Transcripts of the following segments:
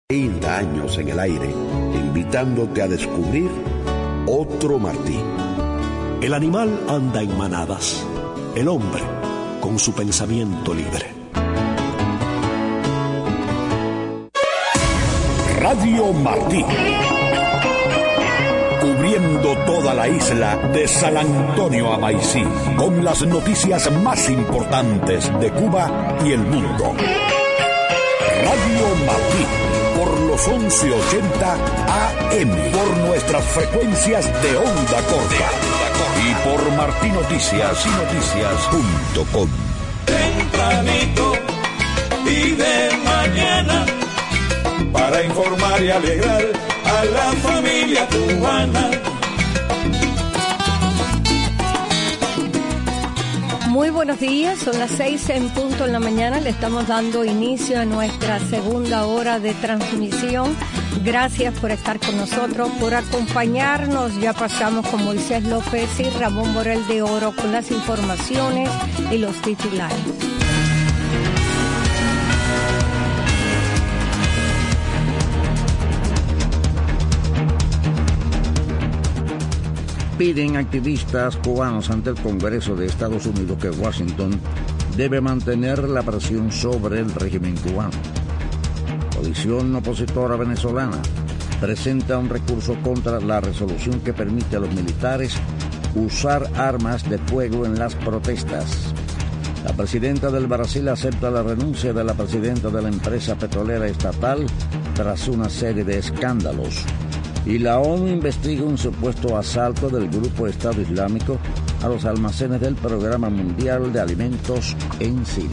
30 años en el aire, invitándote a descubrir otro Martí. El animal anda en manadas, el hombre con su pensamiento libre. Radio Martí, cubriendo toda la isla de San Antonio a Maicí, con las noticias más importantes de Cuba y el mundo. Radio Martí, por los 1180 AM, por nuestras frecuencias de onda corta y por martinoticias.com. Tempranito y de mañana, para informar y alegrar a la familia cubana. Muy buenos días, son las 6 en punto en la mañana, le estamos dando inicio a nuestra segunda hora de transmisión. Gracias por estar con nosotros, por acompañarnos. Ya pasamos con Moisés López y Ramón Morel de Oro con las informaciones y los titulares. Piden activistas cubanos ante el Congreso de Estados Unidos que Washington debe mantener la presión sobre el régimen cubano. Coalición opositora venezolana presenta un recurso contra la resolución que permite a los militares usar armas de fuego en las protestas. La presidenta del Brasil acepta la renuncia de la presidenta de la empresa petrolera estatal tras una serie de escándalos. Y la ONU investiga un supuesto asalto del grupo Estado Islámico a los almacenes del Programa Mundial de Alimentos en Siria.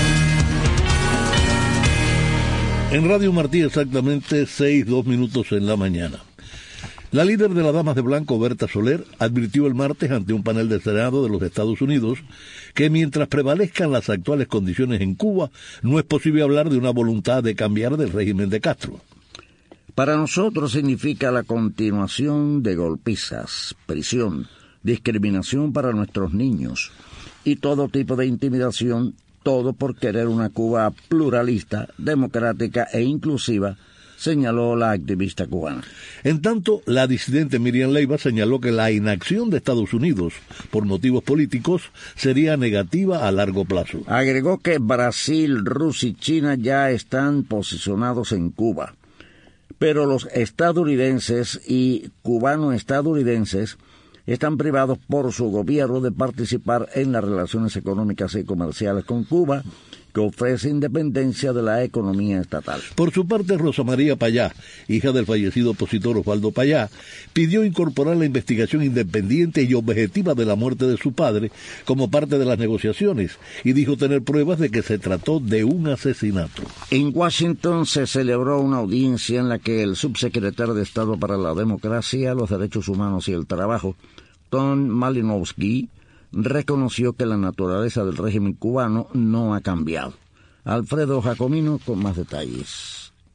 En Radio Martí, exactamente 6:02 minutos en la mañana. La líder de las Damas de Blanco, Berta Soler, advirtió el martes ante un panel del Senado de los Estados Unidos que mientras prevalezcan las actuales condiciones en Cuba, no es posible hablar de una voluntad de cambiar del régimen de Castro. Para nosotros significa la continuación de golpizas, prisión, discriminación para nuestros niños y todo tipo de intimidación, todo por querer una Cuba pluralista, democrática e inclusiva, señaló la activista cubana. En tanto, la disidente Miriam Leiva señaló que la inacción de Estados Unidos por motivos políticos sería negativa a largo plazo. Agregó que Brasil, Rusia y China ya están posicionados en Cuba, pero los estadounidenses y cubano-estadounidenses están privados por su gobierno de participar en las relaciones económicas y comerciales con Cuba, que ofrece independencia de la economía estatal. Por su parte, Rosa María Payá, hija del fallecido opositor Osvaldo Payá, pidió incorporar la investigación independiente y objetiva de la muerte de su padre como parte de las negociaciones y dijo tener pruebas de que se trató de un asesinato. En Washington se celebró una audiencia en la que el subsecretario de Estado para la Democracia, los Derechos Humanos y el Trabajo, Tom Malinowski, reconoció que la naturaleza del régimen cubano no ha cambiado. Alfredo Jacomino con más detalles.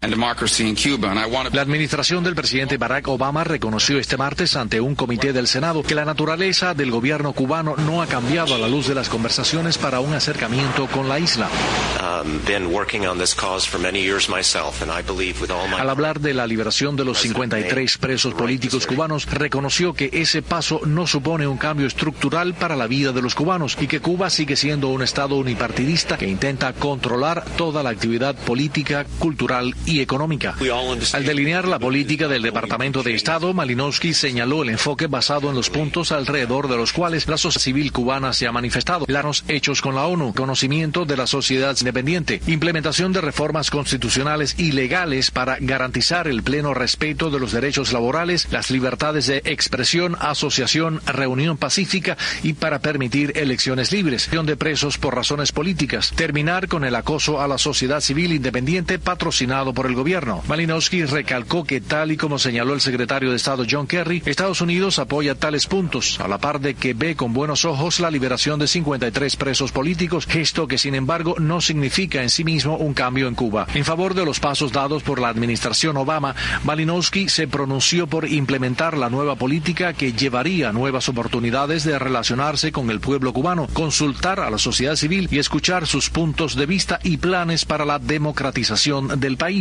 La administración del presidente Barack Obama reconoció este martes ante un comité del Senado que la naturaleza del gobierno cubano no ha cambiado a la luz de las conversaciones para un acercamiento con la isla. Al hablar de la liberación de los 53 presos políticos cubanos, reconoció que ese paso no supone un cambio estructural para la vida de los cubanos y que Cuba sigue siendo un estado unipartidista que intenta controlar toda la actividad política, cultural y económica. Al delinear la política del Departamento de Estado, Malinowski señaló el enfoque basado en los puntos alrededor de los cuales la sociedad civil cubana se ha manifestado: planos hechos con la ONU, conocimiento de la sociedad independiente, implementación de reformas constitucionales y legales para garantizar el pleno respeto de los derechos laborales, las libertades de expresión, asociación, reunión pacífica y para permitir elecciones libres, de presos por razones políticas, terminar con el acoso a la sociedad civil independiente patrocinado por el gobierno. Malinowski recalcó que, tal y como señaló el secretario de Estado John Kerry, Estados Unidos apoya tales puntos, a la par de que ve con buenos ojos la liberación de 53 presos políticos, gesto que sin embargo no significa en sí mismo un cambio en Cuba. En favor de los pasos dados por la administración Obama, Malinowski se pronunció por implementar la nueva política que llevaría nuevas oportunidades de relacionarse con el pueblo cubano, consultar a la sociedad civil y escuchar sus puntos de vista y planes para la democratización del país.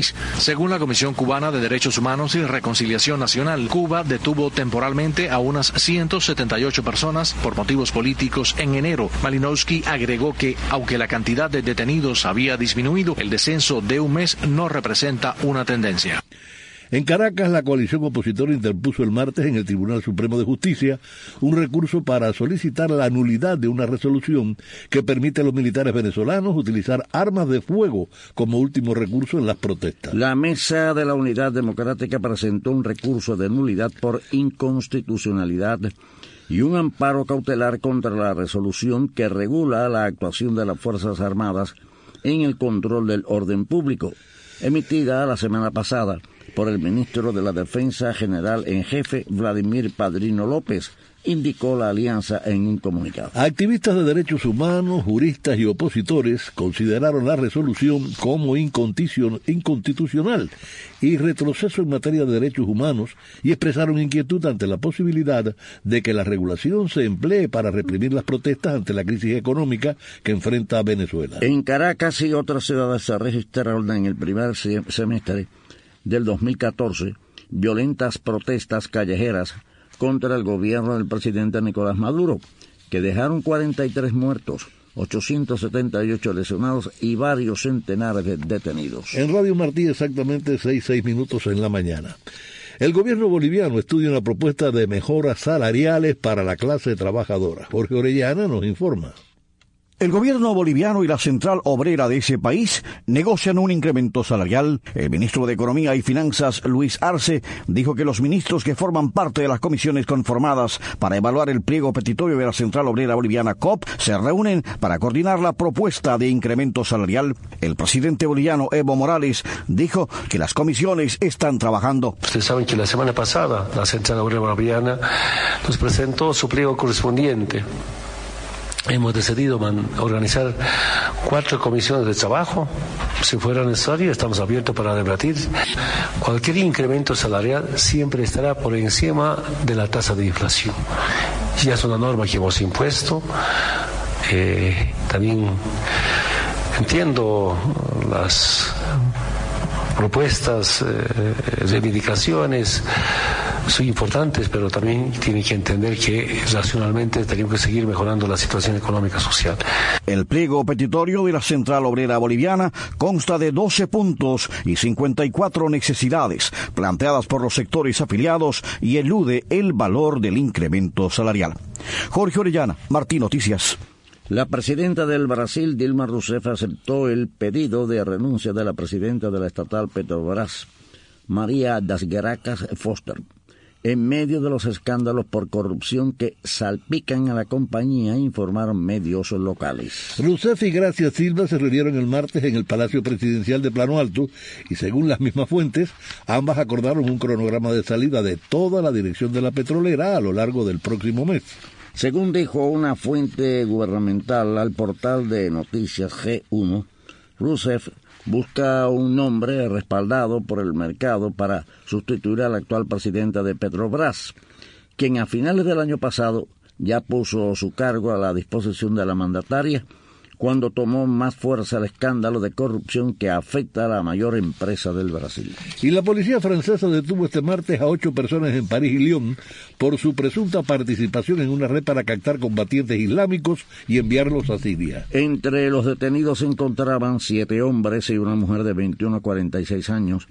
país. Según la Comisión Cubana de Derechos Humanos y Reconciliación Nacional, Cuba detuvo temporalmente a unas 178 personas por motivos políticos en enero. Malinowski agregó que, aunque la cantidad de detenidos había disminuido, el descenso de un mes no representa una tendencia. En Caracas, la coalición opositora interpuso el martes en el Tribunal Supremo de Justicia un recurso para solicitar la nulidad de una resolución que permite a los militares venezolanos utilizar armas de fuego como último recurso en las protestas. La Mesa de la Unidad Democrática presentó un recurso de nulidad por inconstitucionalidad y un amparo cautelar contra la resolución que regula la actuación de las Fuerzas Armadas en el control del orden público, emitida la semana pasada por el ministro de la Defensa General en Jefe, Vladimir Padrino López, indicó la alianza en un comunicado. Activistas de derechos humanos, juristas y opositores consideraron la resolución como inconstitucional y retroceso en materia de derechos humanos y expresaron inquietud ante la posibilidad de que la regulación se emplee para reprimir las protestas ante la crisis económica que enfrenta Venezuela. En Caracas y otras ciudades se registraron en el primer semestre del 2014 violentas protestas callejeras contra el gobierno del presidente Nicolás Maduro, que dejaron 43 muertos, 878 lesionados y varios centenares de detenidos. En Radio Martí, exactamente 6 minutos en la mañana. El gobierno boliviano estudia una propuesta de mejoras salariales para la clase trabajadora. Jorge Orellana nos informa. El gobierno boliviano y la central obrera de ese país negocian un incremento salarial. El ministro de Economía y Finanzas, Luis Arce, dijo que los ministros que forman parte de las comisiones conformadas para evaluar el pliego petitorio de la central obrera boliviana COP se reúnen para coordinar la propuesta de incremento salarial. El presidente boliviano, Evo Morales, dijo que las comisiones están trabajando. Ustedes saben que la semana pasada la central obrera boliviana nos presentó su pliego correspondiente. Hemos decidido organizar 4 comisiones de trabajo. Si fuera necesario, estamos abiertos para debatir. Cualquier incremento salarial siempre estará por encima de la tasa de inflación. Ya es una norma que hemos impuesto. También entiendo las propuestas, reivindicaciones, son importantes, pero también tienen que entender que racionalmente tenemos que seguir mejorando la situación económica social. El pliego petitorio de la Central Obrera Boliviana consta de 12 puntos y 54 necesidades planteadas por los sectores afiliados y elude el valor del incremento salarial. Jorge Orellana, Martí Noticias. La presidenta del Brasil, Dilma Rousseff, aceptó el pedido de renuncia de la presidenta de la estatal Petrobras, María das Graças Foster, en medio de los escándalos por corrupción que salpican a la compañía, informaron medios locales. Rousseff y Gracia Silva se reunieron el martes en el Palacio Presidencial de Plano Alto y, según las mismas fuentes, ambas acordaron un cronograma de salida de toda la dirección de la petrolera a lo largo del próximo mes. Según dijo una fuente gubernamental al portal de noticias G1, Rousseff busca un nombre respaldado por el mercado para sustituir a la actual presidenta de Petrobras, quien a finales del año pasado ya puso su cargo a la disposición de la mandataria cuando tomó más fuerza el escándalo de corrupción que afecta a la mayor empresa del Brasil. Y la policía francesa detuvo este martes a 8 personas en París y Lyon por su presunta participación en una red para captar combatientes islámicos y enviarlos a Siria. Entre los detenidos se encontraban 7 hombres y una mujer de 21 a 46 años,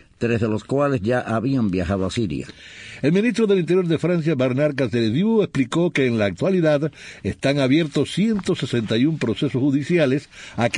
3 de los cuales ya habían viajado a Siria. El ministro del Interior de Francia, Bernard Cazeneuve, explicó que en la actualidad están abiertos 161 procesos judiciales a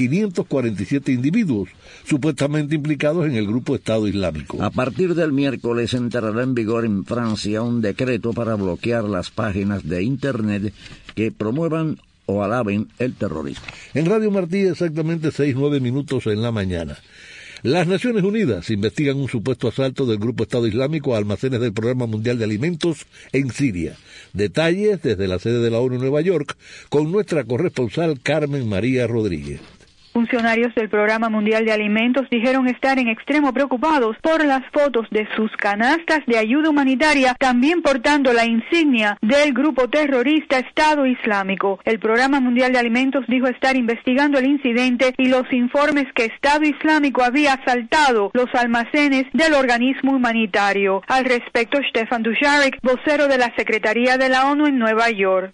547 individuos, supuestamente implicados en el grupo Estado Islámico. A partir del miércoles entrará en vigor en Francia un decreto para bloquear las páginas de Internet que promuevan o alaben el terrorismo. En Radio Martí, exactamente 6:09 minutos en la mañana. Las Naciones Unidas investigan un supuesto asalto del Grupo Estado Islámico a almacenes del Programa Mundial de Alimentos en Siria. Detalles desde la sede de la ONU en Nueva York con nuestra corresponsal Carmen María Rodríguez. Funcionarios del Programa Mundial de Alimentos dijeron estar en extremo preocupados por las fotos de sus canastas de ayuda humanitaria, también portando la insignia del grupo terrorista Estado Islámico. El Programa Mundial de Alimentos dijo estar investigando el incidente y los informes que Estado Islámico había asaltado los almacenes del organismo humanitario. Al respecto, Stefan Dujarric, vocero de la Secretaría de la ONU en Nueva York.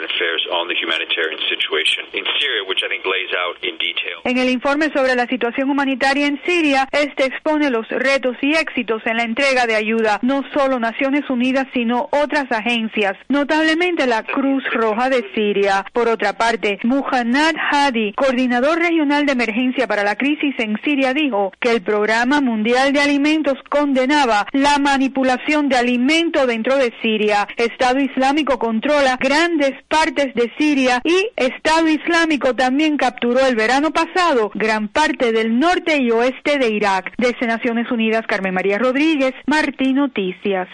En el informe sobre la situación humanitaria en Siria, este expone los retos y éxitos en la entrega de ayuda, no solo Naciones Unidas, sino otras agencias, notablemente la Cruz Roja de Siria. Por otra parte, Muhannad Hadi, coordinador regional de emergencia para la crisis en Siria, dijo que el Programa Mundial de Alimentos condenaba la manipulación de alimento dentro de Siria. Estado Islámico controla grandes partes de Siria y Estado Islámico también capturó el verano pasado gran parte del norte y oeste de Irak. Desde Naciones Unidas, Carmen María Rodríguez, Martí Noticias.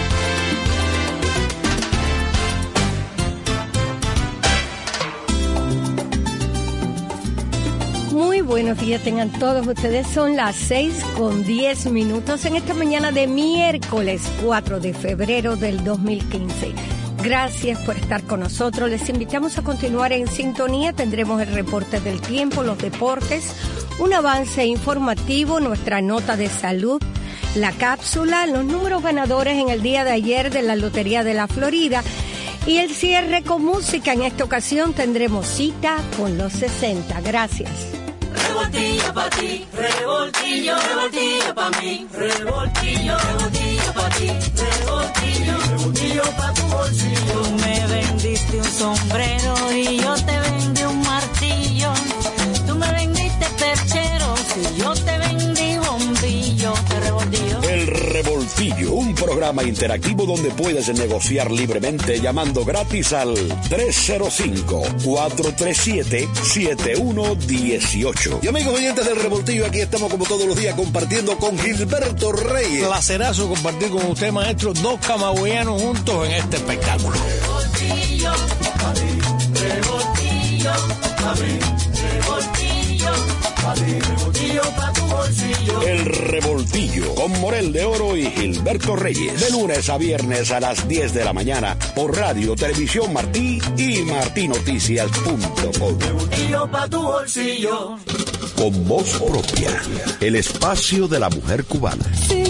Muy buenos días tengan todos ustedes. Son las 6:10 en esta mañana de miércoles 4 de febrero del 2015. Gracias por estar con nosotros. Les invitamos a continuar en sintonía. Tendremos el reporte del tiempo, los deportes, un avance informativo, nuestra nota de salud, la cápsula, los números ganadores en el día de ayer de la Lotería de la Florida y el cierre con música. En esta ocasión tendremos cita con los 60. Gracias. Revoltillo pa' ti, revoltillo, revoltillo pa' mí, revoltillo, revoltillo pa' ti, revoltillo, revoltillo pa' tu bolsillo. Tú me vendiste un sombrero y yo te vendí un martillo. Tú me vendiste perchero y yo te vendí bombillo. Te revoltillo. El Revoltillo, un programa interactivo donde puedes negociar libremente llamando gratis al 305-437-7118. Y amigos oyentes del Revoltillo, aquí estamos como todos los días compartiendo con Gilberto Reyes. Placerazo compartir con usted, maestro, dos camagüeyanos juntos en este espectáculo. Revoltillo, pa' mí, revoltillo, pa' mí, revoltillo, pa' mí, revoltillo pa' tu bolsillo. El Revoltillo con Morel de Oro y Gilberto Reyes. De lunes a viernes a las 10 de la mañana por Radio Televisión Martí y martinoticias.com. Revoltillo pa' tu bolsillo. Con voz propia, el espacio de la mujer cubana.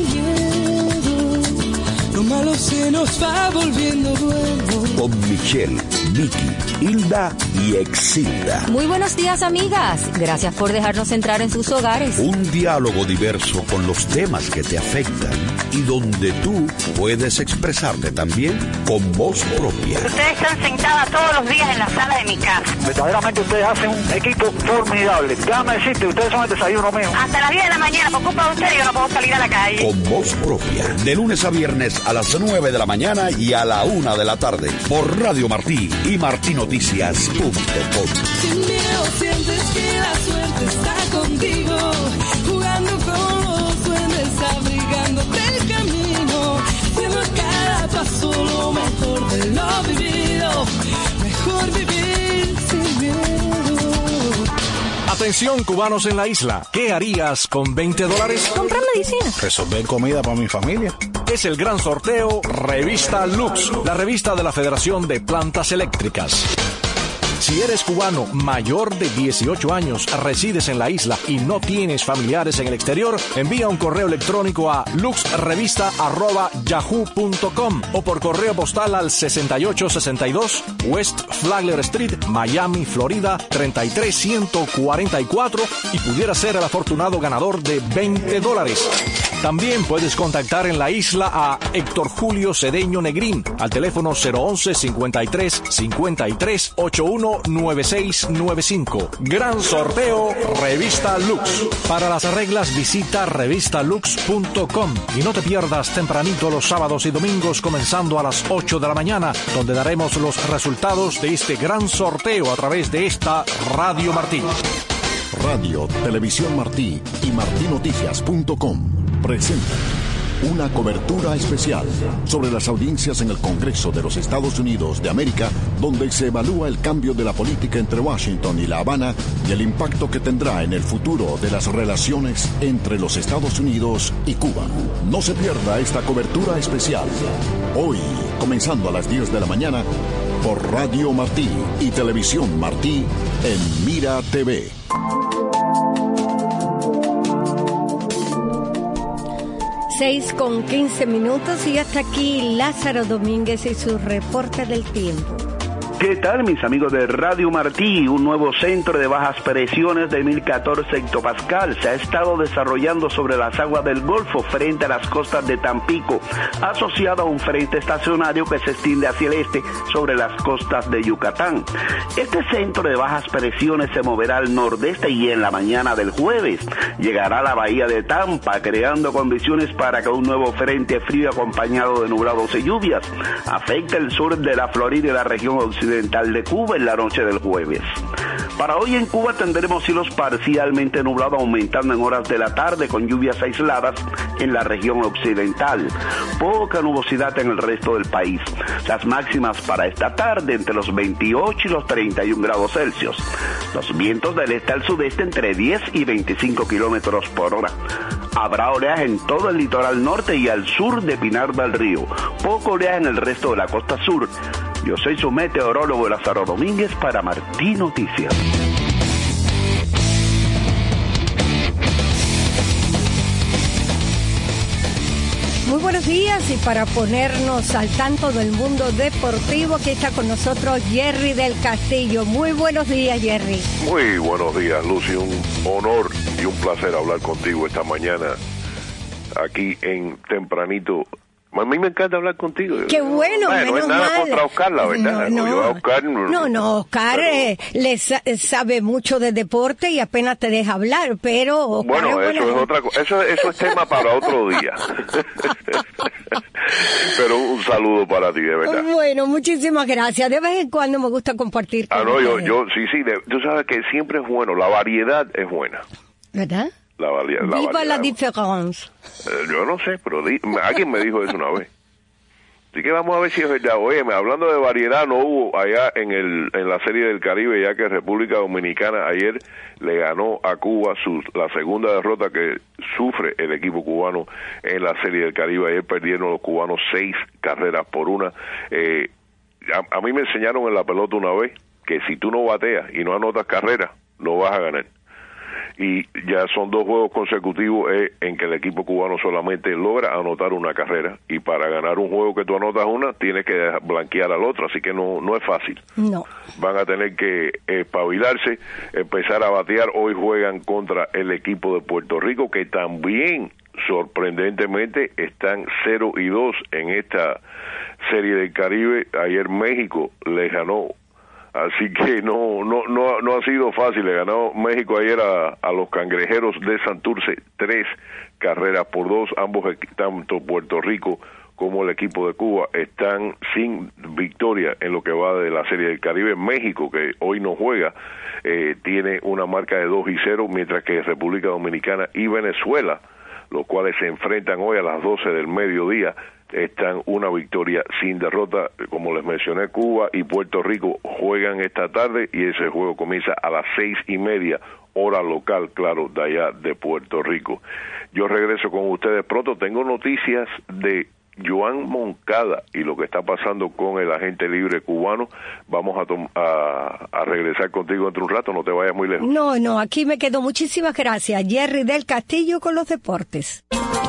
Lo malo se nos va volviendo bueno. Con Michelle, Vicky, Hilda y Exilda. Muy buenos días, amigas. Gracias por dejarnos entrar en sus hogares. Un diálogo diverso con los temas que te afectan y donde tú puedes expresarte también con voz propia. Ustedes están sentadas todos los días en la sala de mi casa. Verdaderamente ustedes hacen un equipo formidable. Déjame decirte, ustedes son el desayuno mío. Hasta las 10 de la mañana, por culpa de ustedes, yo no puedo salir a la calle. Con voz propia, de lunes a viernes a las 9 de la mañana y a la 1 de la tarde por Radio Martí y martinoticias.com. Sin miedo sientes que la suerte está contigo, jugando con los duendes, abrigándote el camino, siendo a cada paso lo mejor de lo vivido, mejor vivir sin miedo. Atención, cubanos en la isla. ¿Qué harías con $20? Comprar medicina. Resolver comida para mi familia. Es el gran sorteo Revista Lux, la revista de la Federación de Plantas Eléctricas. Si eres cubano mayor de 18 años, resides en la isla y no tienes familiares en el exterior, envía un correo electrónico a luxrevista@yahoo.com o por correo postal al 6862 West Flagler Street, Miami, Florida 33144 y pudiera ser el afortunado ganador de $20. También puedes contactar en la isla a Héctor Julio Cedeño Negrín al teléfono 011 53 53 819695. Gran sorteo Revista Lux. Para las reglas visita revistalux.com y no te pierdas tempranito los sábados y domingos comenzando a las 8 de la mañana, donde daremos los resultados de este gran sorteo a través de esta Radio Martí. Radio Televisión Martí y martinoticias.com presenta una cobertura especial sobre las audiencias en el Congreso de los Estados Unidos de América, donde se evalúa el cambio de la política entre Washington y La Habana y el impacto que tendrá en el futuro de las relaciones entre los Estados Unidos y Cuba. No se pierda esta cobertura especial. Hoy, comenzando a las 10 de la mañana, por Radio Martí y Televisión Martí en Mira TV. Seis con 15 minutos y hasta aquí Lázaro Domínguez y su reporte del tiempo. ¿Qué tal, mis amigos de Radio Martí? Un nuevo centro de bajas presiones de 1014 hectopascal se ha estado desarrollando sobre las aguas del Golfo frente a las costas de Tampico, asociado a un frente estacionario que se extiende hacia el este sobre las costas de Yucatán. Este centro de bajas presiones se moverá al nordeste y en la mañana del jueves llegará a la bahía de Tampa, creando condiciones para que un nuevo frente frío acompañado de nublados y lluvias afecte el sur de la Florida y la región occidental de Cuba en la noche del jueves. Para hoy en Cuba tendremos cielos parcialmente nublados aumentando en horas de la tarde con lluvias aisladas en la región occidental. Poca nubosidad en el resto del país. Las máximas para esta tarde entre los 28 y los 31 grados Celsius. Los vientos del este al sudeste entre 10 y 25 kilómetros por hora. Habrá oleaje en todo el litoral norte y al sur de Pinar del Río. Poco oleaje en el resto de la costa sur. Yo soy su meteorólogo Lázaro Domínguez para Martí Noticias. Muy buenos días y para ponernos al tanto del mundo deportivo, aquí está con nosotros Jerry del Castillo. Muy buenos días, Jerry. Muy buenos días, Lucy. Un honor y un placer hablar contigo esta mañana aquí en Tempranito. A mí me encanta hablar contigo. Qué bueno, menos no es nada mal. Contra Oscar, la verdad. Oscar le sabe mucho de deporte y apenas te deja hablar, pero Oscar bueno, eso es otra cosa. Eso es tema para otro día. Pero un saludo para ti, de verdad. Bueno, muchísimas gracias. De vez en cuando me gusta compartir con ustedes. Sí, tú sabes que siempre es bueno, la variedad es buena. ¿Verdad? Viva la diferencia. Yo no sé, pero alguien me dijo eso una vez. Así que vamos a ver si es verdad. Oye, hablando de variedad, no hubo allá en la Serie del Caribe, ya que República Dominicana ayer le ganó a Cuba la segunda derrota que sufre el equipo cubano en la Serie del Caribe. Ayer perdieron los cubanos 6-1. A mí me enseñaron en la pelota una vez que si tú no bateas y no anotas carreras, no vas a ganar. Y ya son 2 juegos consecutivos en que el equipo cubano solamente logra anotar una carrera, y para ganar un juego que tú anotas una, tienes que blanquear al otro, así que no es fácil. No. Van a tener que espabilarse, empezar a batear. Hoy juegan contra el equipo de Puerto Rico, que también sorprendentemente están 0-2 en esta Serie del Caribe. Ayer México les ganó. Así que no ha sido fácil. Le ganó México ayer a los Cangrejeros de Santurce 3-2. Ambos, tanto Puerto Rico como el equipo de Cuba, están sin victoria en lo que va de la Serie del Caribe. México, que hoy no juega, tiene una marca de 2-0, mientras que República Dominicana y Venezuela, los cuales se enfrentan hoy a las 12 del mediodía, están una victoria sin derrota. Como les mencioné, Cuba y Puerto Rico juegan esta tarde y ese juego comienza a las 6:30 hora local, claro, de allá de Puerto Rico. Yo regreso con ustedes pronto. Tengo noticias de Joan Moncada y lo que está pasando con el agente libre cubano. Vamos a regresar contigo dentro de un rato, no te vayas muy lejos. No, aquí me quedo. Muchísimas gracias, Jerry del Castillo, con los deportes.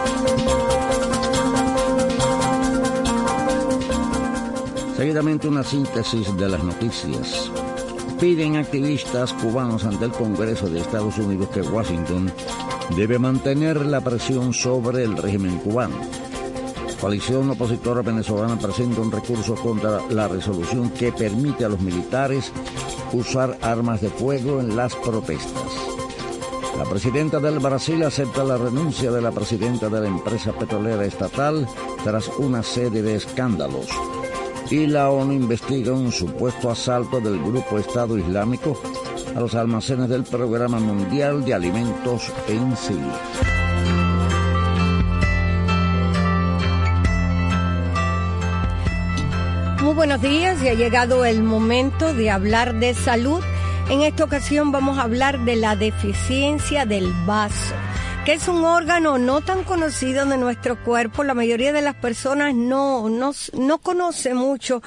Seguidamente una síntesis de las noticias. Piden activistas cubanos ante el Congreso de Estados Unidos que Washington debe mantener la presión sobre el régimen cubano. Coalición opositora venezolana presenta un recurso contra la resolución que permite a los militares usar armas de fuego en las protestas. La presidenta del Brasil acepta la renuncia de la presidenta de la empresa petrolera estatal tras una serie de escándalos. Y la ONU investiga un supuesto asalto del grupo Estado Islámico a los almacenes del Programa Mundial de Alimentos en Siria. buenos días, y ha llegado el momento de hablar de salud. En esta ocasión vamos a hablar de la deficiencia del vaso, que es un órgano no tan conocido de nuestro cuerpo. La mayoría de las personas no conoce mucho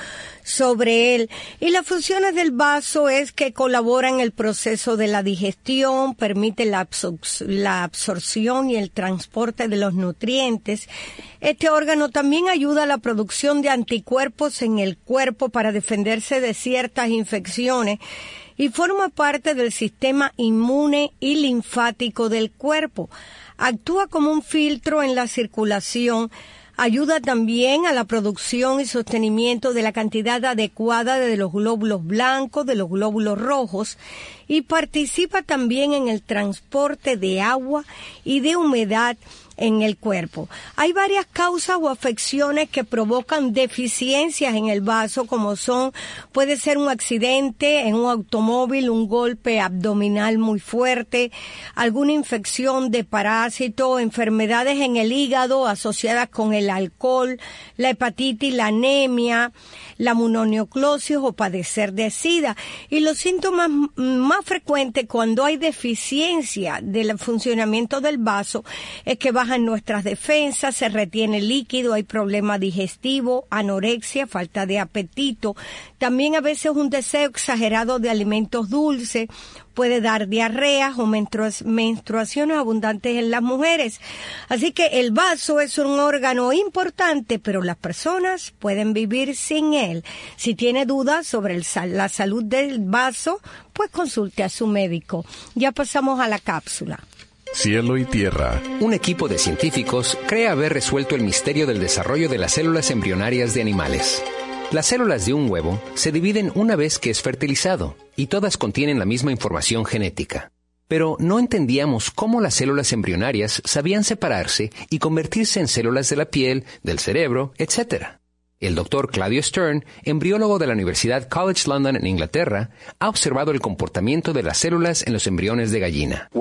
sobre él. Y las funciones del vaso es que colabora en el proceso de la digestión, permite la absorción y el transporte de los nutrientes. Este órgano también ayuda a la producción de anticuerpos en el cuerpo para defenderse de ciertas infecciones y forma parte del sistema inmune y linfático del cuerpo. Actúa como un filtro en la circulación, ayuda también a la producción y sostenimiento de la cantidad adecuada de los glóbulos blancos, de los glóbulos rojos, y participa también en el transporte de agua y de humedad en el cuerpo. Hay varias causas o afecciones que provocan deficiencias en el vaso, como puede ser un accidente en un automóvil, un golpe abdominal muy fuerte, alguna infección de parásito, enfermedades en el hígado asociadas con el alcohol, la hepatitis, la anemia, la mononucleosis o padecer de SIDA. Y los síntomas más frecuentes cuando hay deficiencia del funcionamiento del vaso es que bajan nuestras defensas, se retiene líquido, hay problema digestivo, anorexia, falta de apetito, también a veces un deseo exagerado de alimentos dulces, puede dar diarreas o menstruaciones abundantes en las mujeres. Así que el vaso es un órgano importante, pero las personas pueden vivir sin él. Si tiene dudas sobre la salud del vaso, pues consulte a su médico. Ya pasamos a la cápsula. Cielo y tierra. Un equipo de científicos cree haber resuelto el misterio del desarrollo de las células embrionarias de animales. Las células de un huevo se dividen una vez que es fertilizado, y todas contienen la misma información genética. Pero no entendíamos cómo las células embrionarias sabían separarse y convertirse en células de la piel, del cerebro, etc. El doctor Claudio Stern, embriólogo de la Universidad College London en Inglaterra, ha observado el comportamiento de las células en los embriones de gallina.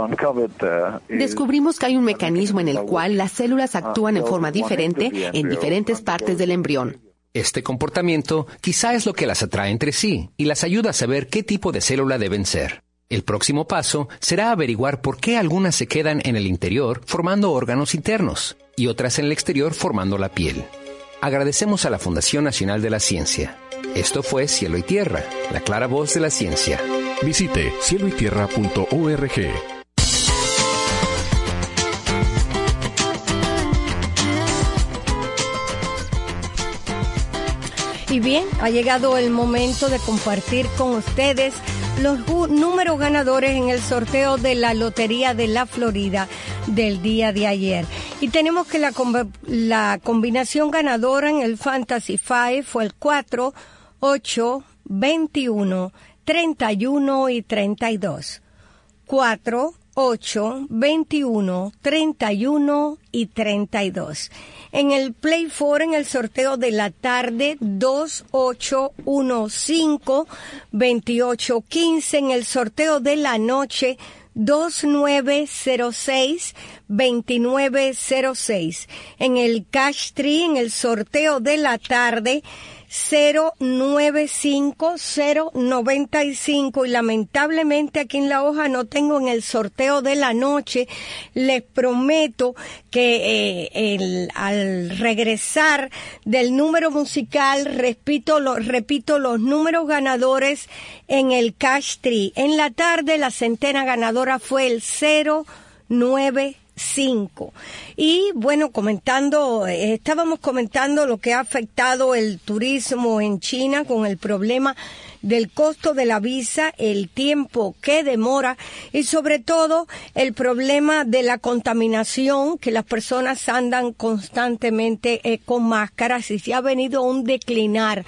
Descubrimos que hay un mecanismo en el cual las células actúan en forma diferente en diferentes partes del embrión. Este comportamiento quizá es lo que las atrae entre sí y las ayuda a saber qué tipo de célula deben ser. El próximo paso será averiguar por qué algunas se quedan en el interior formando órganos internos y otras en el exterior formando la piel. Agradecemos a la Fundación Nacional de la Ciencia. Esto fue Cielo y Tierra, la clara voz de la ciencia. Visite cieloytierra.org. Y bien, ha llegado el momento de compartir con ustedes los números ganadores en el sorteo de la Lotería de la Florida del día de ayer. Y tenemos que la combinación ganadora en el Fantasy 5 fue el 4, 8, 21, 31 y 32. 4, 8, 21, 31 y 32. En el Play 4, en el sorteo de la tarde, 2, 8, 1, 5, 28, 15. En el sorteo de la noche, 2906, 2906. En el Cash Tree, en el sorteo de la tarde, 095-095, y lamentablemente aquí en la hoja no tengo en el sorteo de la noche. Les prometo que al regresar del número musical repito los números ganadores en el Cash Tree. En la tarde la centena ganadora fue el 095. Y bueno, estábamos comentando lo que ha afectado el turismo en China con el problema del costo de la visa, el tiempo que demora y sobre todo el problema de la contaminación, que las personas andan constantemente con máscaras, y se ha venido un declinar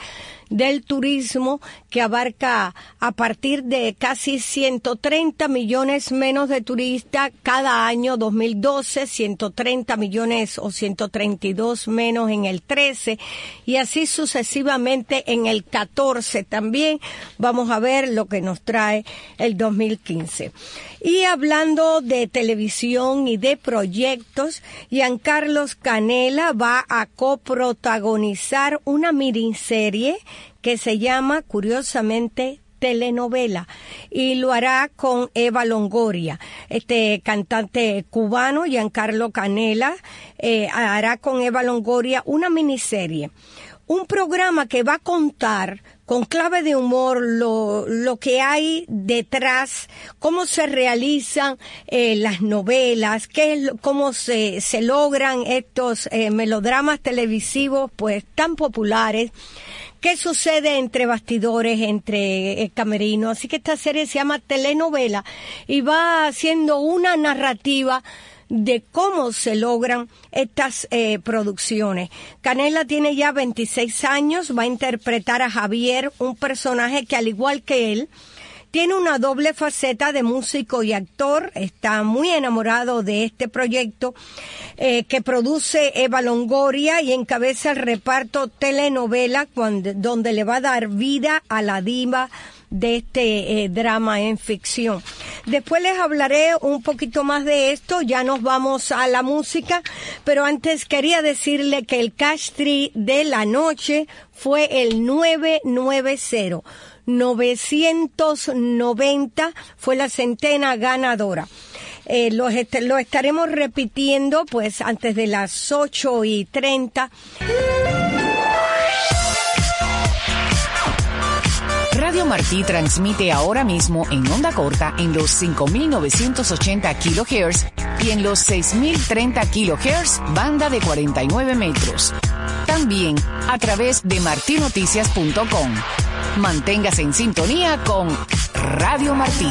del turismo, que abarca a partir de casi 130 millones menos de turistas cada año 2012, 130 millones o 132 menos en el 13 y así sucesivamente en el 14 también. Vamos a ver lo que nos trae el 2015. Y hablando de televisión y de proyectos, Giancarlo Canela va a coprotagonizar una miniserie que se llama, curiosamente, telenovela, y lo hará con Eva Longoria. Este cantante cubano, Giancarlo Canela, hará con Eva Longoria una miniserie. Un programa que va a contar con clave de humor lo que hay detrás, cómo se realizan las novelas, cómo se logran estos melodramas televisivos pues tan populares, qué sucede entre bastidores, entre camerinos. Así que esta serie se llama Telenovela y va haciendo una narrativa de cómo se logran estas producciones. Canela tiene ya 26 años, va a interpretar a Javier, un personaje que al igual que él, tiene una doble faceta de músico y actor. Está muy enamorado de este proyecto que produce Eva Longoria y encabeza el reparto Telenovela, donde le va a dar vida a la diva de este drama en ficción. Después les hablaré un poquito más de esto, ya nos vamos a la música, pero antes quería decirle que el cash tree de la noche fue el 990. 990 fue la centena ganadora. Lo estaremos repitiendo pues antes de las 8:30. Radio Martí transmite ahora mismo en onda corta en los 5.980 kHz y en los 6.030 kHz, banda de 49 metros. También a través de martinoticias.com. Manténgase en sintonía con Radio Martí.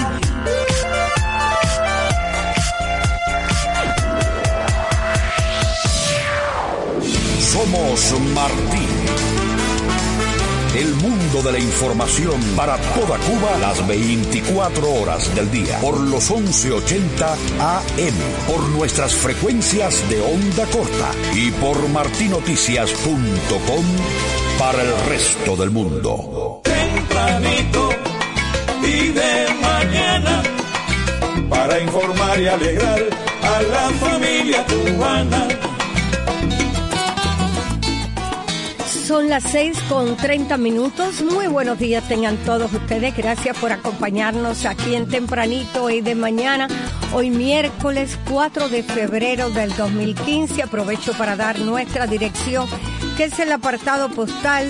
Somos Martí. El mundo de la información para toda Cuba las 24 horas del día. Por los 1180 AM. Por nuestras frecuencias de onda corta. Y por martinoticias.com para el resto del mundo. Tempranito y de mañana. Para informar y alegrar a la familia cubana. Son las 6:30. Muy buenos días tengan todos ustedes. Gracias por acompañarnos aquí en Tempranito y de mañana. Hoy miércoles 4 de febrero del 2015. Aprovecho para dar nuestra dirección, que es el apartado postal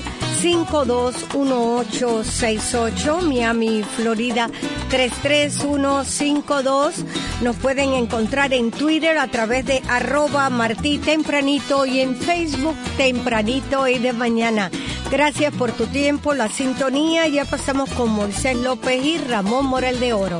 521868, Miami, Florida 33152. Nos pueden encontrar en Twitter a través de @Martí Tempranito y en Facebook Tempranito y de mañana. Gracias por tu tiempo, la sintonía. Ya pasamos con Moisés López y Ramón Morel de Oro.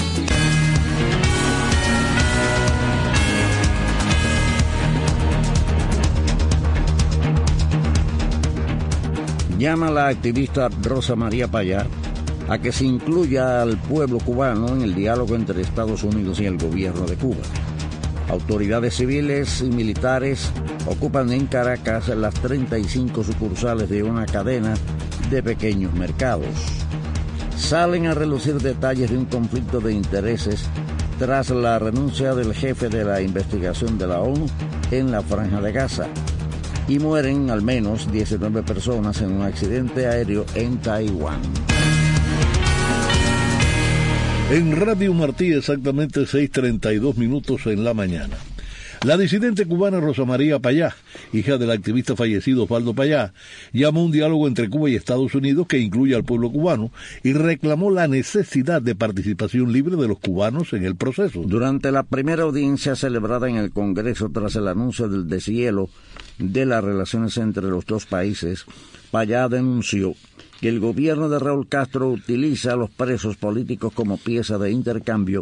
Llama la activista Rosa María Payá a que se incluya al pueblo cubano en el diálogo entre Estados Unidos y el gobierno de Cuba. Autoridades civiles y militares ocupan en Caracas las 35 sucursales de una cadena de pequeños mercados. Salen a relucir detalles de un conflicto de intereses tras la renuncia del jefe de la investigación de la ONU en la Franja de Gaza. Y mueren al menos 19 personas en un accidente aéreo en Taiwán. En Radio Martí, exactamente 6:32 en la mañana. La disidente cubana Rosa María Payá, hija del activista fallecido Osvaldo Payá, llamó un diálogo entre Cuba y Estados Unidos que incluya al pueblo cubano y reclamó la necesidad de participación libre de los cubanos en el proceso. Durante la primera audiencia celebrada en el Congreso tras el anuncio del deshielo de las relaciones entre los dos países, Payá denunció que el gobierno de Raúl Castro utiliza a los presos políticos como pieza de intercambio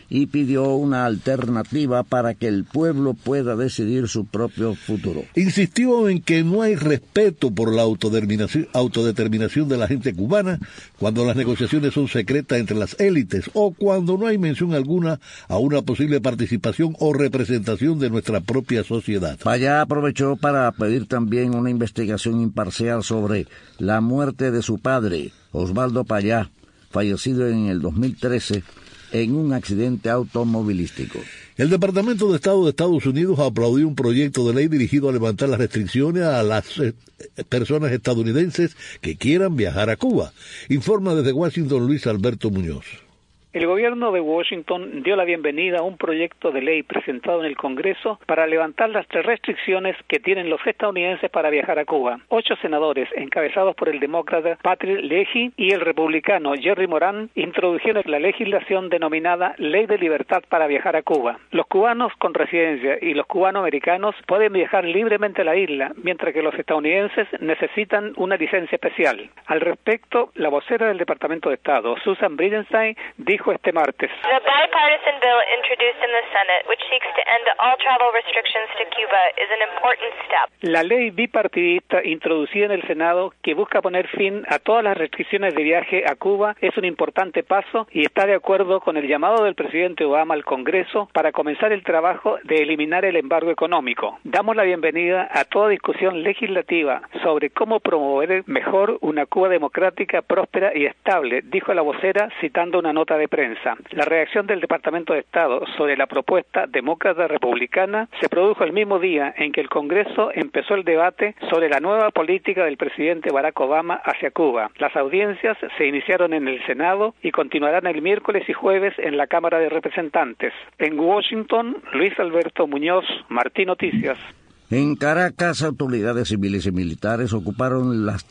y pidió una alternativa para que el pueblo pueda decidir su propio futuro. Insistió en que no hay respeto por la autodeterminación de la gente cubana cuando las negociaciones son secretas entre las élites o cuando no hay mención alguna a una posible participación o representación de nuestra propia sociedad. Payá aprovechó para pedir también una investigación imparcial sobre la muerte de su padre, Osvaldo Payá, fallecido en el 2013 en un accidente automovilístico. El Departamento de Estado de Estados Unidos aplaudió un proyecto de ley dirigido a levantar las restricciones a las personas estadounidenses que quieran viajar a Cuba. Informa desde Washington Luis Alberto Muñoz. El gobierno de Washington dio la bienvenida a un proyecto de ley presentado en el Congreso para levantar las restricciones que tienen los estadounidenses para viajar a Cuba. 8 senadores, encabezados por el demócrata Patrick Leahy y el republicano Jerry Moran, introdujeron la legislación denominada Ley de Libertad para viajar a Cuba. Los cubanos con residencia y los cubanoamericanos pueden viajar libremente a la isla, mientras que los estadounidenses necesitan una licencia especial. Al respecto, la vocera del Departamento de Estado, Susan Bridenstine, dijo este martes: The bipartisan bill introduced in the Senate, which seeks to end all travel restrictions to Cuba, is an important step. La ley bipartidista introducida en el Senado, que busca poner fin a todas las restricciones de viaje a Cuba, es un importante paso y está de acuerdo con el llamado del presidente Obama al Congreso para comenzar el trabajo de eliminar el embargo económico. Damos la bienvenida a toda discusión legislativa sobre cómo promover mejor una Cuba democrática, próspera y estable, dijo la vocera citando una nota de prensa. La reacción del Departamento de Estado sobre la propuesta demócrata-republicana se produjo el mismo día en que el Congreso empezó el debate sobre la nueva política del presidente Barack Obama hacia Cuba. Las audiencias se iniciaron en el Senado y continuarán el miércoles y jueves en la Cámara de Representantes. En Washington, Luis Alberto Muñoz, Martí Noticias. En Caracas, autoridades civiles y militares ocuparon las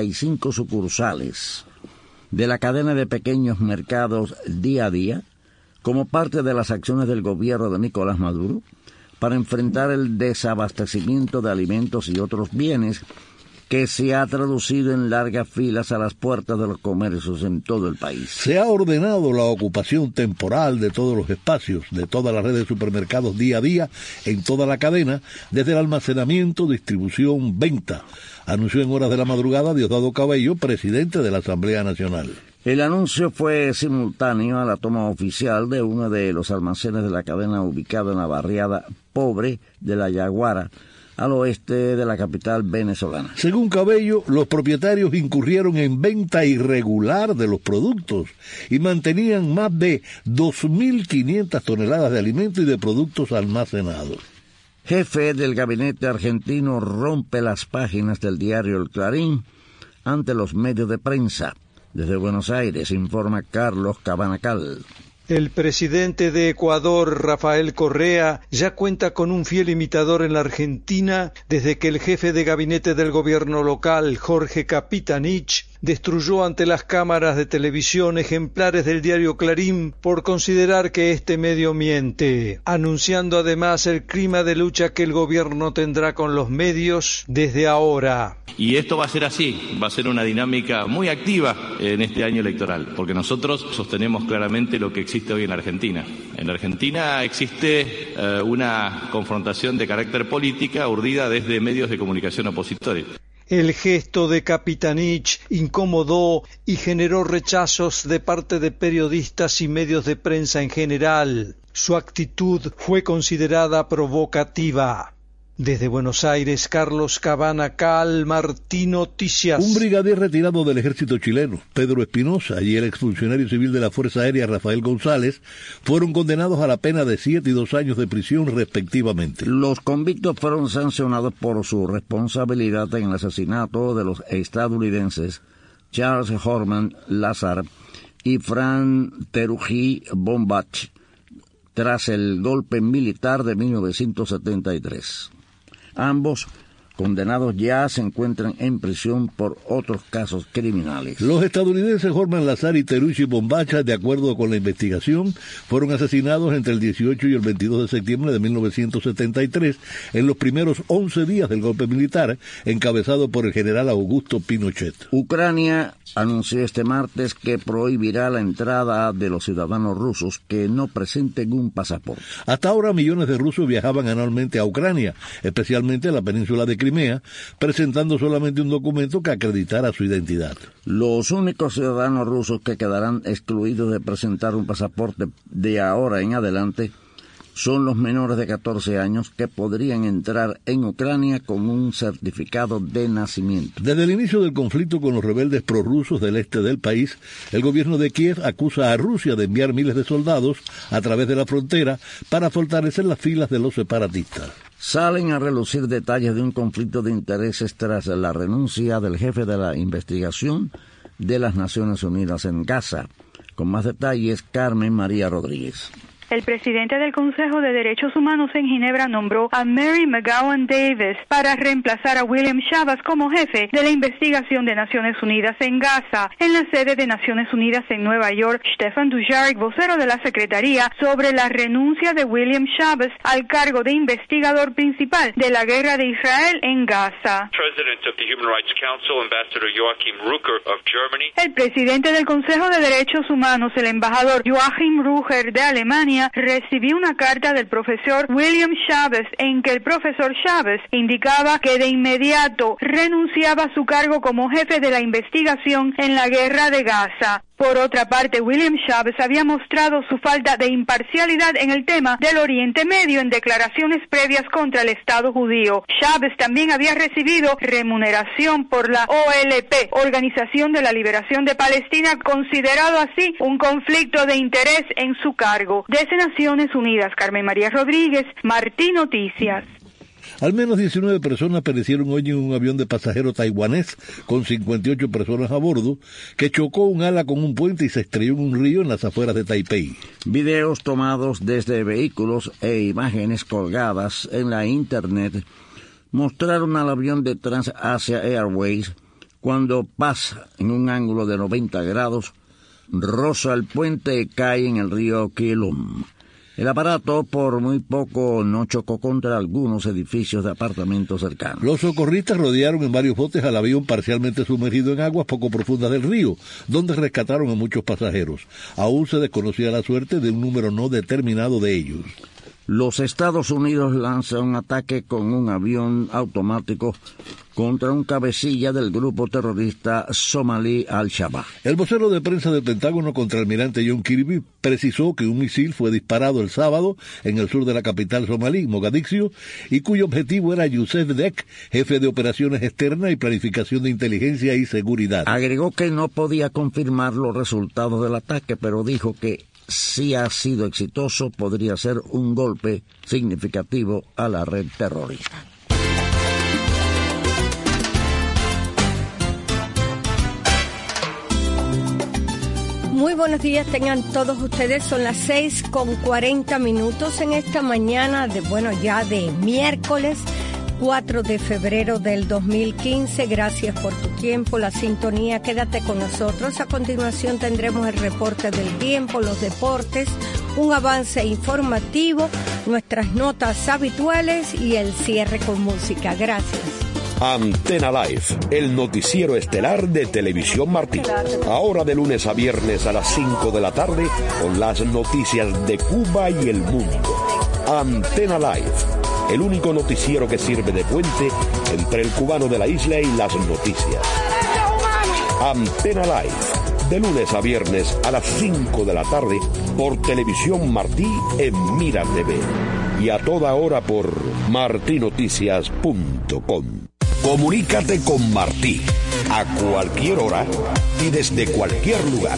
35 sucursales de la cadena de pequeños mercados Día a Día, como parte de las acciones del gobierno de Nicolás Maduro, para enfrentar el desabastecimiento de alimentos y otros bienes que se ha traducido en largas filas a las puertas de los comercios en todo el país. Se ha ordenado la ocupación temporal de todos los espacios, de toda la red de supermercados Día a Día, en toda la cadena, desde el almacenamiento, distribución, venta, anunció en horas de la madrugada Diosdado Cabello, presidente de la Asamblea Nacional. El anuncio fue simultáneo a la toma oficial de uno de los almacenes de la cadena ubicado en la barriada Pobre de La Yaguara, al oeste de la capital venezolana. Según Cabello, los propietarios incurrieron en venta irregular de los productos y mantenían más de 2.500 toneladas de alimentos y de productos almacenados. Jefe del gabinete argentino rompe las páginas del diario El Clarín ante los medios de prensa. Desde Buenos Aires informa Carlos Cabanacal. El presidente de Ecuador, Rafael Correa, ya cuenta con un fiel imitador en la Argentina desde que el jefe de gabinete del gobierno local, Jorge Capitanich, destruyó ante las cámaras de televisión ejemplares del diario Clarín por considerar que este medio miente, anunciando además el clima de lucha que el gobierno tendrá con los medios desde ahora. Y esto va a ser así, va a ser una dinámica muy activa en este año electoral, porque nosotros sostenemos claramente lo que existe hoy en la Argentina. En la Argentina existe una confrontación de carácter política urdida desde medios de comunicación opositores. El gesto de Capitanich incomodó y generó rechazos de parte de periodistas y medios de prensa en general. Su actitud fue considerada provocativa. Desde Buenos Aires, Carlos Cabanacal, Martí Noticias. Un brigadier retirado del ejército chileno, Pedro Espinosa, y el exfuncionario civil de la Fuerza Aérea, Rafael González, fueron condenados a la pena de 7 y 2 años de prisión respectivamente. Los convictos fueron sancionados por su responsabilidad en el asesinato de los estadounidenses Charles Horman Lazar y Fran Teruji Bombach tras el golpe militar de 1973. Ambos condenados ya se encuentran en prisión por otros casos criminales. Los estadounidenses Horman Lazar y Terushi Bombacha, de acuerdo con la investigación, fueron asesinados entre el 18 y el 22 de septiembre de 1973, en los primeros 11 días del golpe militar, encabezado por el general Augusto Pinochet. Ucrania anunció este martes que prohibirá la entrada de los ciudadanos rusos que no presenten un pasaporte. Hasta ahora millones de rusos viajaban anualmente a Ucrania, especialmente a la península de Crimea, presentando solamente un documento que acreditara su identidad. Los únicos ciudadanos rusos que quedarán excluidos de presentar un pasaporte de ahora en adelante son los menores de 14 años que podrían entrar en Ucrania con un certificado de nacimiento. Desde el inicio del conflicto con los rebeldes prorrusos del este del país, el gobierno de Kiev acusa a Rusia de enviar miles de soldados a través de la frontera para fortalecer las filas de los separatistas. Salen a relucir detalles de un conflicto de intereses tras la renuncia del jefe de la investigación de las Naciones Unidas en Gaza. Con más detalles, Carmen María Rodríguez. El presidente del Consejo de Derechos Humanos en Ginebra nombró a Mary McGowan Davis para reemplazar a William Schabas como jefe de la investigación de Naciones Unidas en Gaza. En la sede de Naciones Unidas en Nueva York, Stefan Dujarric, vocero de la Secretaría, sobre la renuncia de William Schabas al cargo de investigador principal de la guerra de Israel en Gaza. El presidente del Consejo de Derechos Humanos, el embajador Joachim Ruger de Alemania, recibió una carta del profesor William Schabas en que el profesor Schabas indicaba que de inmediato renunciaba a su cargo como jefe de la investigación en la guerra de Gaza. Por otra parte, William Schabas había mostrado su falta de imparcialidad en el tema del Oriente Medio en declaraciones previas contra el Estado judío. Schabas también había recibido remuneración por la OLP, Organización de la Liberación de Palestina, considerado así un conflicto de interés en su cargo. Desde Naciones Unidas, Carmen María Rodríguez, Martí Noticias. Al menos 19 personas perecieron hoy en un avión de pasajeros taiwanés con 58 personas a bordo que chocó un ala con un puente y se estrelló en un río en las afueras de Taipei. Videos tomados desde vehículos e imágenes colgadas en la internet mostraron al avión de TransAsia Airways cuando pasa en un ángulo de 90 grados, roza el puente y cae en el río Keelung. El aparato por muy poco no chocó contra algunos edificios de apartamentos cercanos. Los socorristas rodearon en varios botes al avión parcialmente sumergido en aguas poco profundas del río, donde rescataron a muchos pasajeros. Aún se desconocía la suerte de un número no determinado de ellos. Los Estados Unidos lanzan un ataque con un avión automático contra un cabecilla del grupo terrorista somalí Al-Shabaab. El vocero de prensa del Pentágono, contraalmirante John Kirby, precisó que un misil fue disparado el sábado en el sur de la capital somalí, Mogadiscio, y cuyo objetivo era Youssef Dek, jefe de operaciones externas y planificación de inteligencia y seguridad. Agregó que no podía confirmar los resultados del ataque, pero dijo que si ha sido exitoso, podría ser un golpe significativo a la red terrorista. Muy buenos días, tengan todos ustedes. Son las 6:40 en esta mañana de miércoles 4 de febrero del 2015. Gracias por tu tiempo, la sintonía. Quédate con nosotros. A continuación tendremos el reporte del tiempo, los deportes, un avance informativo, nuestras notas habituales y el cierre con música. Gracias. Antena Live, el noticiero estelar de Televisión Martí. Ahora de lunes a viernes a las 5 de la tarde con las noticias de Cuba y el mundo. Antena Live, el único noticiero que sirve de puente entre el cubano de la isla y las noticias. Antena Live, de lunes a viernes a las 5 de la tarde por Televisión Martí en Mira TV. Y a toda hora por martinoticias.com. Comunícate con Martí a cualquier hora y desde cualquier lugar.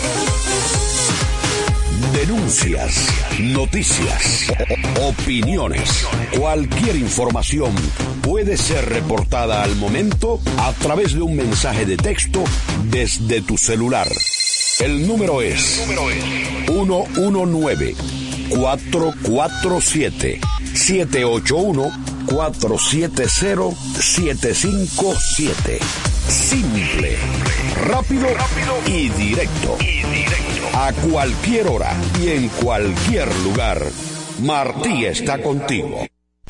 Denuncias, noticias, opiniones, cualquier información puede ser reportada al momento a través de un mensaje de texto desde tu celular. El número es 119-447-781 470-757. Simple, rápido y directo. A cualquier hora y en cualquier lugar. Martí está contigo.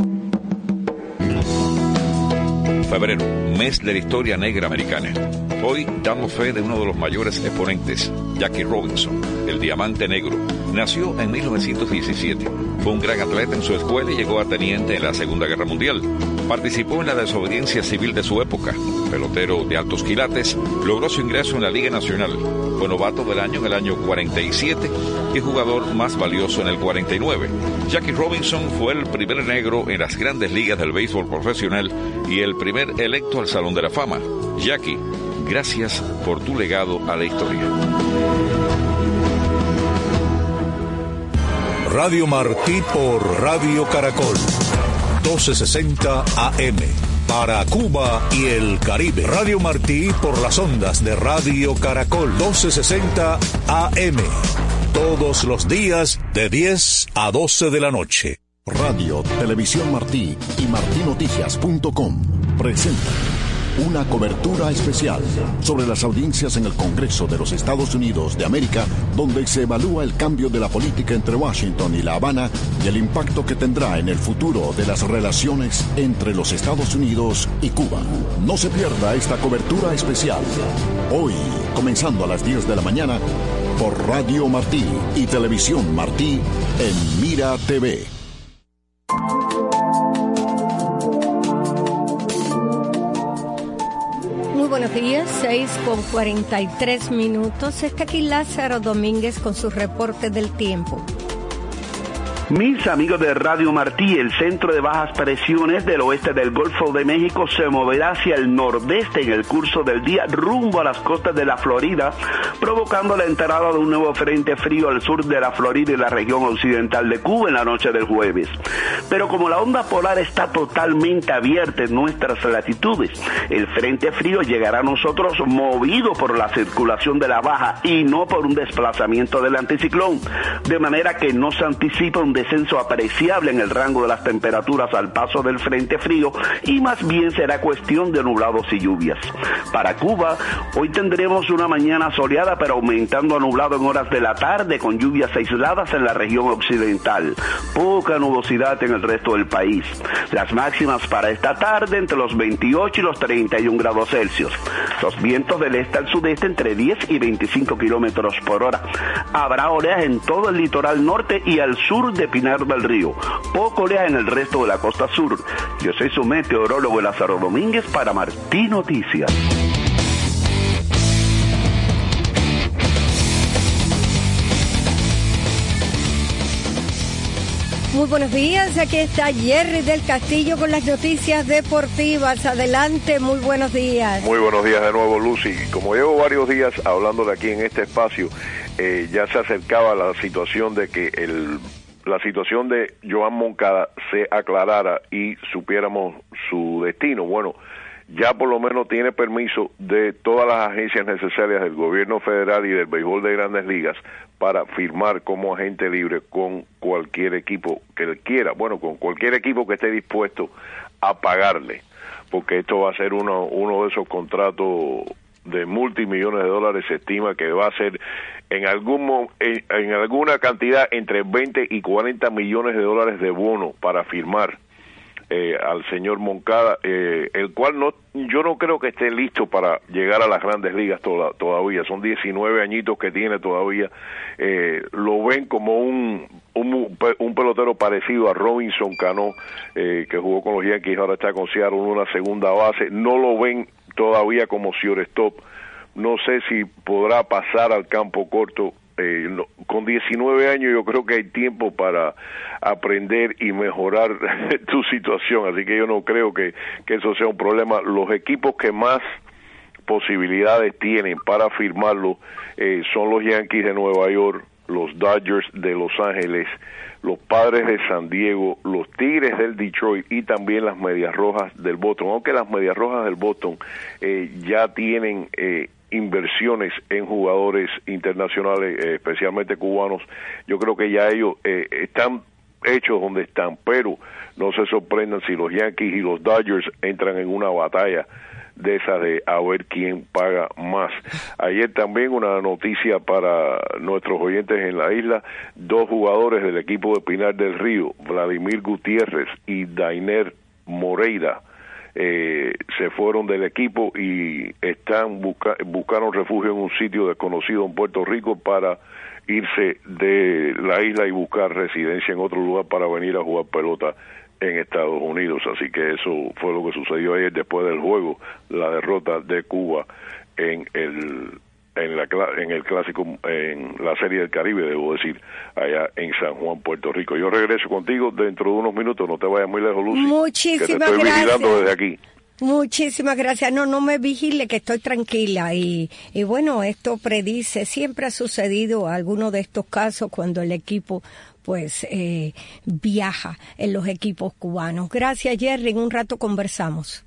Febrero, mes de la historia negra americana. Hoy damos fe de uno de los mayores exponentes, Jackie Robinson, el diamante negro. Nació en 1917. Fue un gran atleta en su escuela y llegó a teniente en la Segunda Guerra Mundial. Participó en la desobediencia civil de su época. Pelotero de altos quilates, logró su ingreso en la Liga Nacional. Fue novato del año en el año 47 y jugador más valioso en el 49. Jackie Robinson fue el primer negro en las grandes ligas del béisbol profesional y el primer electo al Salón de la Fama. Jackie, gracias por tu legado a la historia. Radio Martí por Radio Caracol. 1260 AM. Para Cuba y el Caribe. Radio Martí por las ondas de Radio Caracol. 1260 AM. Todos los días de 10 a 12 de la noche. Radio Televisión Martí y martinoticias.com presentan una cobertura especial sobre las audiencias en el Congreso de los Estados Unidos de América, donde se evalúa el cambio de la política entre Washington y La Habana y el impacto que tendrá en el futuro de las relaciones entre los Estados Unidos y Cuba. No se pierda esta cobertura especial. Hoy, comenzando a las 10 de la mañana, por Radio Martí y Televisión Martí en Mira TV. Muy buenos días, 6:43. Está aquí Lázaro Domínguez con su reporte del tiempo. Mis amigos de Radio Martí, el centro de bajas presiones del oeste del Golfo de México se moverá hacia el nordeste en el curso del día rumbo a las costas de la Florida, provocando la entrada de un nuevo frente frío al sur de la Florida y la región occidental de Cuba en la noche del jueves. Pero como la onda polar está totalmente abierta en nuestras latitudes, el frente frío llegará a nosotros movido por la circulación de la baja y no por un desplazamiento del anticiclón, de manera que no se anticipa un descenso apreciable en el rango de las temperaturas al paso del frente frío y más bien será cuestión de nublados y lluvias. Para Cuba, hoy tendremos una mañana soleada pero aumentando a nublado en horas de la tarde con lluvias aisladas en la región occidental. Poca nubosidad en el resto del país. Las máximas para esta tarde entre los 28 y los 31 grados Celsius. Los vientos del este al sudeste entre 10 y 25 kilómetros por hora. Habrá oleaje en todo el litoral norte y al sur de Pinar del Río. Poco oleaje en el resto de la costa sur. Yo soy su meteorólogo Lázaro Domínguez para Martí Noticias. Muy buenos días, aquí está Jerry del Castillo con las noticias deportivas. Adelante, muy buenos días. Muy buenos días de nuevo, Lucy. Como llevo varios días hablando de aquí en este espacio, ya se acercaba la situación de que la situación de Joan Moncada se aclarara y supiéramos su destino. Bueno, ya por lo menos tiene permiso de todas las agencias necesarias del gobierno federal y del béisbol de Grandes Ligas para firmar como agente libre con cualquier equipo que él quiera, bueno, con cualquier equipo que esté dispuesto a pagarle, porque esto va a ser uno de esos contratos de multimillones de dólares. Se estima que va a ser en alguna cantidad entre 20 y 40 millones de dólares de bono para firmar al señor Moncada, el cual yo no creo que esté listo para llegar a las Grandes Ligas todavía. Son 19 añitos que tiene todavía. Lo ven como un pelotero parecido a Robinson Cano, que jugó con los Yankees, ahora está con Seattle, una segunda base. No lo ven todavía como shortstop. No sé si podrá pasar al campo corto. Con 19 años yo creo que hay tiempo para aprender y mejorar tu situación, así que yo no creo que eso sea un problema. Los equipos que más posibilidades tienen para firmarlo son los Yankees de Nueva York, los Dodgers de Los Ángeles, los Padres de San Diego, los Tigres del Detroit y también las Medias Rojas del Boston, aunque las Medias Rojas del Boston ya tienen inversiones en jugadores internacionales, especialmente cubanos. Yo creo que ya ellos están hechos donde están, pero no se sorprendan si los Yankees y los Dodgers entran en una batalla de esa de a ver quién paga más. Ayer también una noticia para nuestros oyentes en la isla: 2 jugadores del equipo de Pinar del Río, Vladimir Gutiérrez y Dainer Moreira, se fueron del equipo y buscaron refugio en un sitio desconocido en Puerto Rico para irse de la isla y buscar residencia en otro lugar para venir a jugar pelota en Estados Unidos. Así que eso fue lo que sucedió ayer después del juego, la derrota de Cuba en el clásico, en la Serie del Caribe, debo decir, allá en San Juan, Puerto Rico. Yo regreso contigo dentro de unos minutos, no te vayas muy lejos, Lucy. Muchísimas que te estoy vigilando desde aquí. Muchísimas gracias. No me vigile, que estoy tranquila. Y bueno, esto predice, siempre ha sucedido alguno de estos casos cuando el equipo pues viaja en los equipos cubanos. Gracias, Jerry. En un rato conversamos.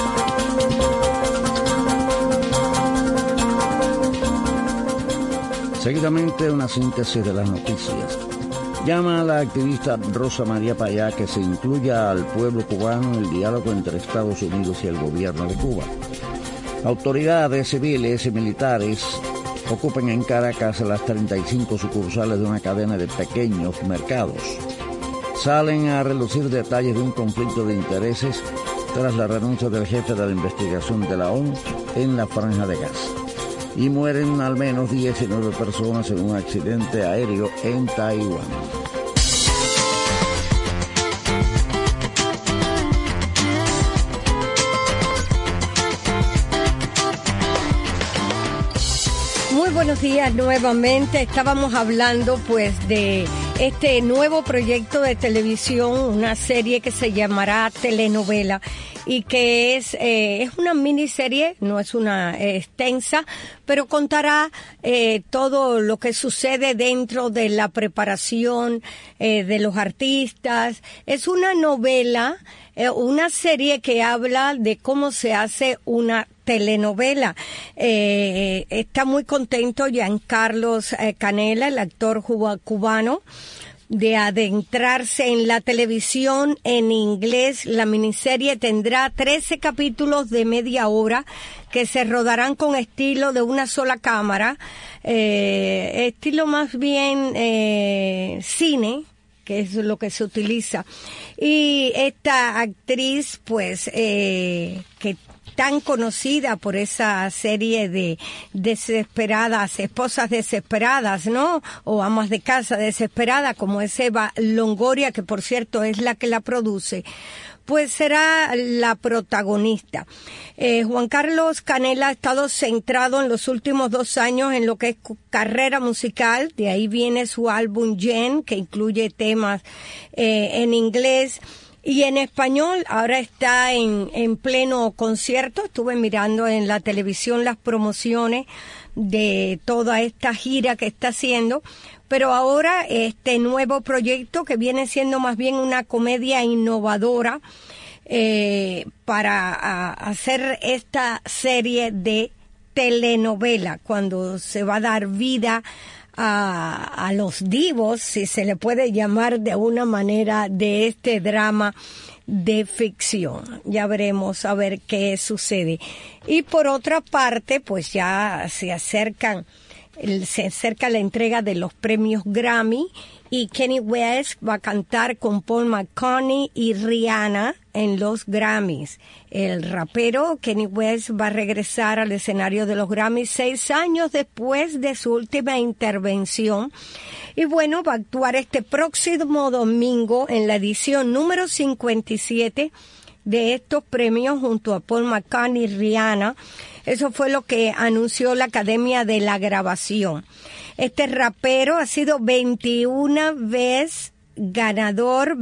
Seguidamente, una síntesis de las noticias. Llama a la activista Rosa María Payá que se incluya al pueblo cubano en el diálogo entre Estados Unidos y el gobierno de Cuba. Autoridades civiles y militares ocupan en Caracas las 35 sucursales de una cadena de pequeños mercados. Salen a relucir detalles de un conflicto de intereses tras la renuncia del jefe de la investigación de la ONU en la Franja de Gaza. Y mueren al menos 19 personas en un accidente aéreo en Taiwán. Muy buenos días nuevamente. Estábamos hablando pues de este nuevo proyecto de televisión, una serie que se llamará Telenovela y que es una miniserie, no es una extensa, pero contará todo lo que sucede dentro de la preparación de los artistas. Es una novela, una serie que habla de cómo se hace una telenovela. Está muy contento Giancarlo Canela, el actor cubano, de adentrarse en la televisión en inglés. La miniserie tendrá 13 capítulos de media hora que se rodarán con estilo de una sola cámara, estilo más bien cine, que es lo que se utiliza. Y esta actriz, pues, que tan conocida por esa serie de desesperadas, esposas desesperadas, ¿no? O amas de casa desesperadas, como es Eva Longoria, que por cierto es la que la produce, pues será la protagonista. Juan Carlos Canela ha estado centrado en los últimos 2 años en lo que es carrera musical, de ahí viene su álbum Jen, que incluye temas en inglés y en español. Ahora está en pleno concierto. Estuve mirando en la televisión las promociones de toda esta gira que está haciendo, pero ahora este nuevo proyecto que viene siendo más bien una comedia innovadora para hacer esta serie de telenovela, cuando se va a dar vida a los divos, si se le puede llamar de una manera, de este drama de ficción. Ya veremos a ver qué sucede. Y por otra parte, pues ya se acerca la entrega de los premios Grammy y Kanye West va a cantar con Paul McCartney y Rihanna en los Grammys. El rapero Kanye West va a regresar al escenario de los Grammys 6 años después de su última intervención. Y bueno, va a actuar este próximo domingo en la edición número 57 de estos premios junto a Paul McCartney y Rihanna. Eso fue lo que anunció la Academia de la Grabación. Este rapero ha sido 21 veces ganador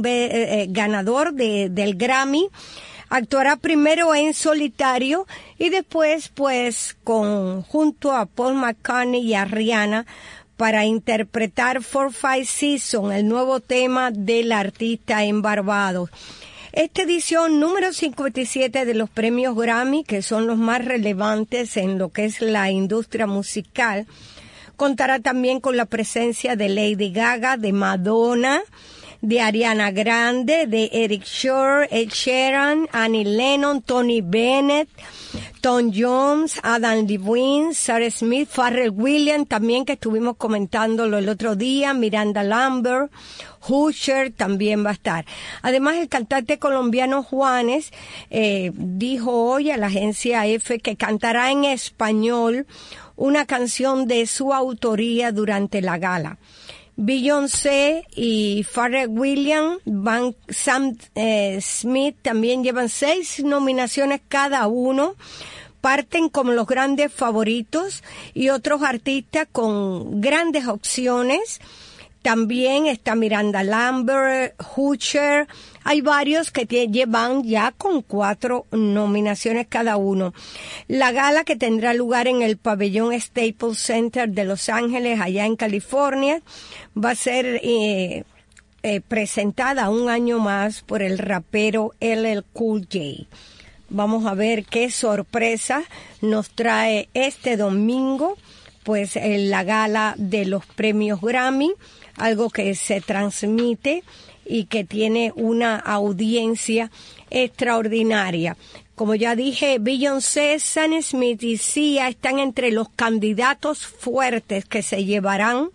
del Grammy. Actuará primero en solitario y después pues junto a Paul McCartney y a Rihanna para interpretar 4-5 Seasons, el nuevo tema del artista en Barbados. Esta edición número 57 de los premios Grammy, que son los más relevantes en lo que es la industria musical, contará también con la presencia de Lady Gaga, de Madonna, de Ariana Grande, de Eric Shore, Ed Sheeran, Annie Lennon, Tony Bennett, Tom Jones, Adam Levine, Sarah Smith, Pharrell Williams, también que estuvimos comentándolo el otro día, Miranda Lambert, Usher también va a estar. Además, el cantante colombiano Juanes dijo hoy a la agencia EFE que cantará en español una canción de su autoría durante la gala. Beyoncé y Pharrell Williams, Sam Smith también llevan 6 nominaciones cada uno. Parten como los grandes favoritos y otros artistas con grandes opciones. También está Miranda Lambert, Usher. Hay varios que llevan ya con 4 nominaciones cada uno. La gala, que tendrá lugar en el pabellón Staples Center de Los Ángeles, allá en California, va a ser presentada un año más por el rapero LL Cool J. Vamos a ver qué sorpresa nos trae este domingo, pues en la gala de los premios Grammy, algo que se transmite y que tiene una audiencia extraordinaria. Como ya dije, Beyoncé, Sam Smith y Sia están entre los candidatos fuertes que se llevarán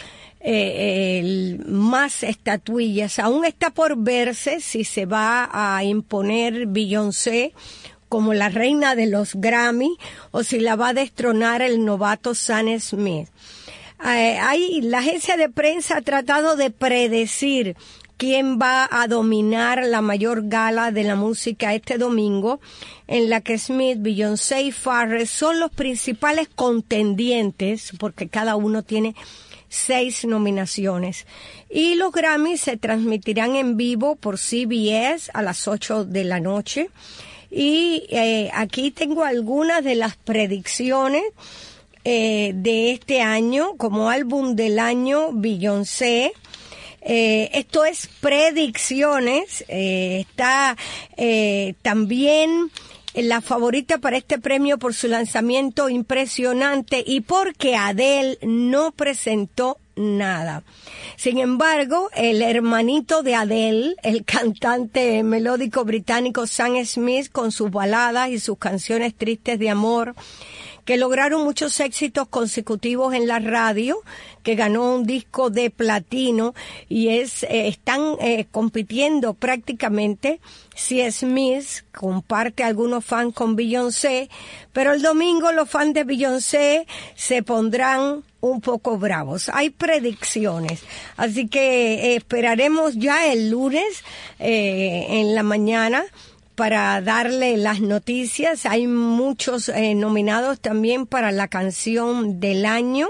más estatuillas. Aún está por verse si se va a imponer Beyoncé como la reina de los Grammy o si la va a destronar el novato Sam Smith. La agencia de prensa ha tratado de predecir quién va a dominar la mayor gala de la música este domingo, en la que Smith, Beyoncé y Pharrell son los principales contendientes, porque cada uno tiene 6 nominaciones. Y los Grammys se transmitirán en vivo por CBS a las 8 de la noche. Y aquí tengo algunas de las predicciones de este año. Como álbum del año, Beyoncé. Esto es predicciones. Está también la favorita para este premio por su lanzamiento impresionante y porque Adele no presentó nada. Sin embargo, el hermanito de Adele, el cantante melódico británico Sam Smith, con sus baladas y sus canciones tristes de amor, que lograron muchos éxitos consecutivos en la radio, que ganó un disco de platino y están compitiendo prácticamente. Si Smith comparte algunos fans con Beyoncé, pero el domingo los fans de Beyoncé se pondrán un poco bravos. Hay predicciones, así que esperaremos ya el lunes en la mañana para darle las noticias. Hay muchos nominados también para la canción del año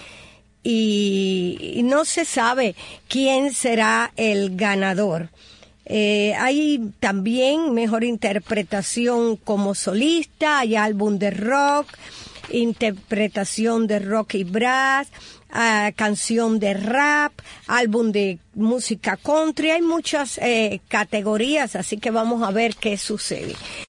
y no se sabe quién será el ganador. Hay también mejor interpretación como solista, hay álbum de rock, interpretación de rock y brass, canción de rap, álbum de música country. Hay muchas categorías, así que vamos a ver qué sucede.